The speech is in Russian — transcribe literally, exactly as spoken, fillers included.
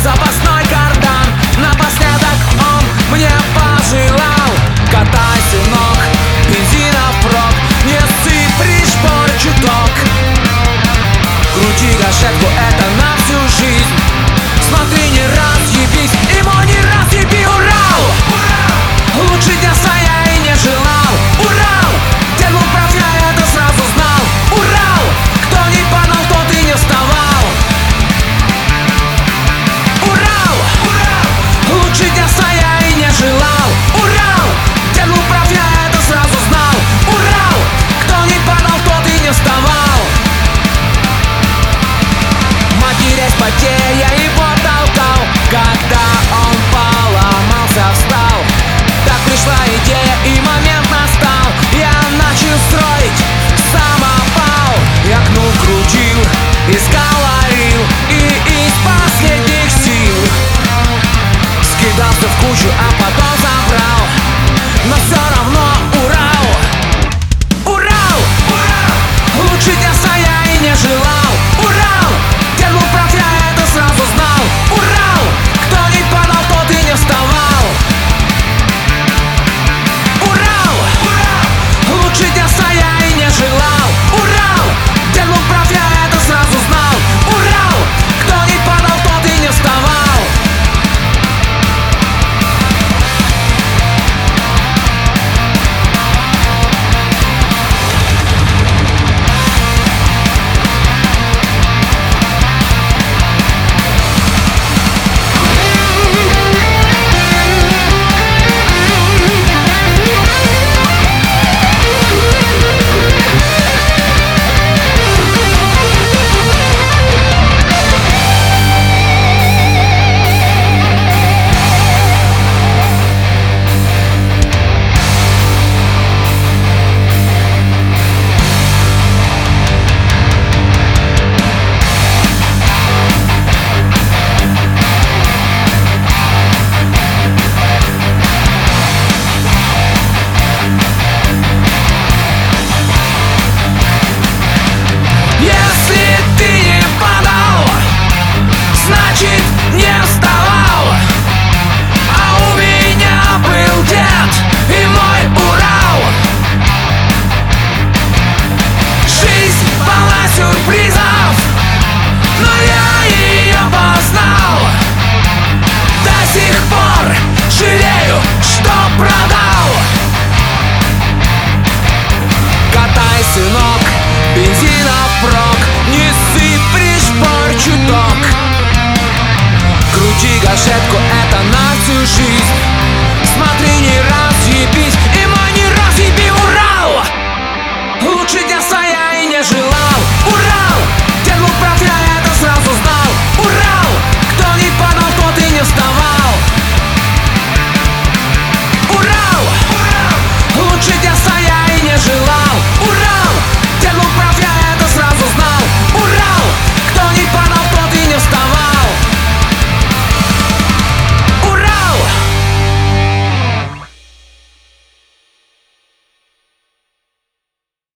запасной кардан. Напоследок он мне пожелал: катай, сынок, бензина впрок, не ссы пришпор чуток. Крути гашетку, это на всю жизнь. Смотри, не разъебись, ему не разъеби. Урал! Лучше детства я и не желал. Урал! Дед был прав, я это сразу знал. Урал! Кто не падал, тот и не вставал. Урал! Лучше детства я и не желал. Урал! Дед был прав, я это сразу знал. Урал! Кто не падал, тот и не вставал. Матерясь потея, я его толкал. Когда он поломался, встал. Так пришла идея и момент настал. Я начал строить самопал. Я кнул, крутил, искалорил и из последних сил скидался в кучу, а